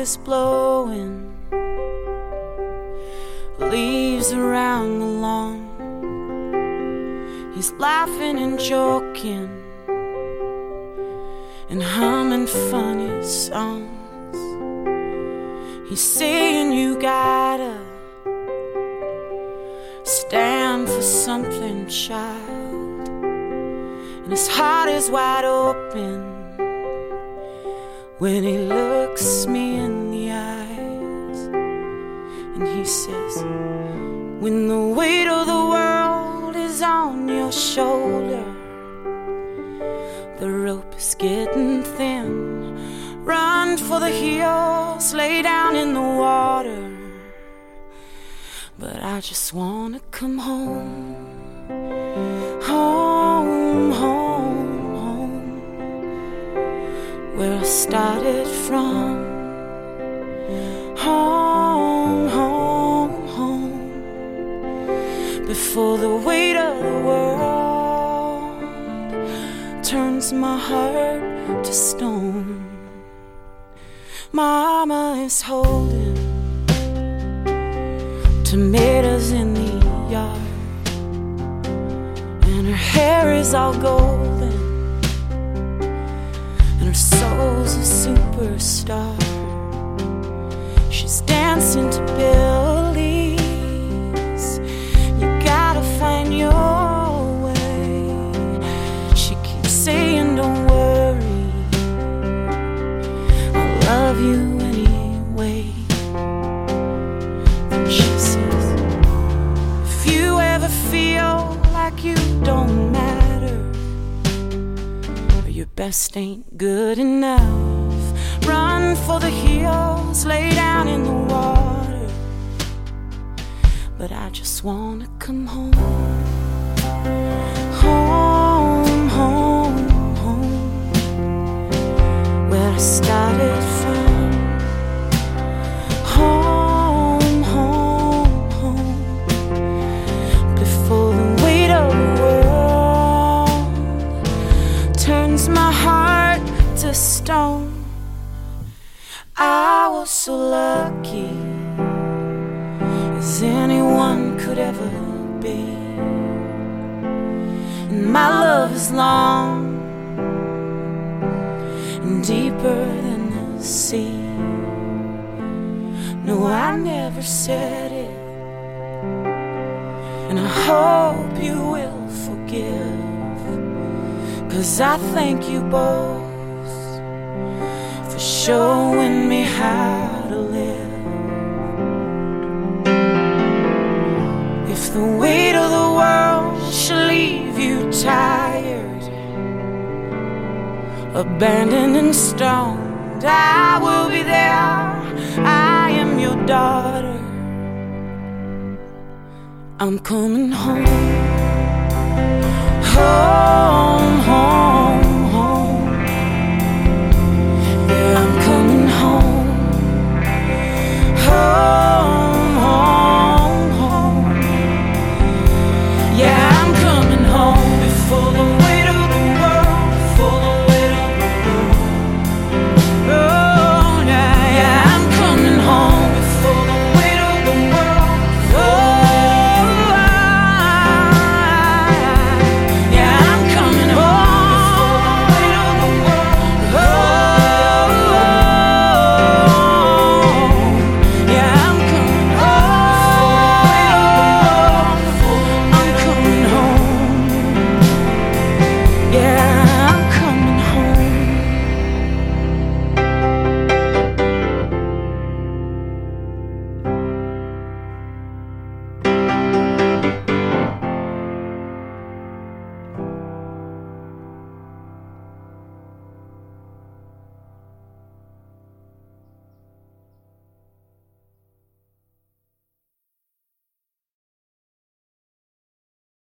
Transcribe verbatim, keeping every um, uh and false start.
is blowing, leaves around the lawn. He's laughing and joking and humming funny songs. He's saying you gotta stand for something, child. And his heart is wide open when he looks me in the eyes. And he says, when the weight of the world is on your shoulder, the rope is getting thin, run for the hills, lay down in the water. But I just wanna come home, home, home, home, where I started from. Home, home, home, before the weight of the world turns my heart to stone. Mama is holding tomatoes in the yard, and her hair is all golden, and her soul's a superstar. She's dancing to Billy's, you gotta find your way. She keeps saying don't worry, I love you anyway. Then she says, if you ever feel like you don't matter, or your best ain't good enough, run for the hills, lay down in the water. But I just wanna come home, home, home, home, where I started from. Home, home, home, before the weight of the world turns my heart to stone. I was so lucky as anyone could ever be, and my love is long and deeper than the sea. No, I never said it, and I hope you will forgive, 'cause I thank you both for showing me how to live. If the weight of the world should leave you tired, abandoned and stoned, I will be there. I am your daughter. I'm coming home, home, home.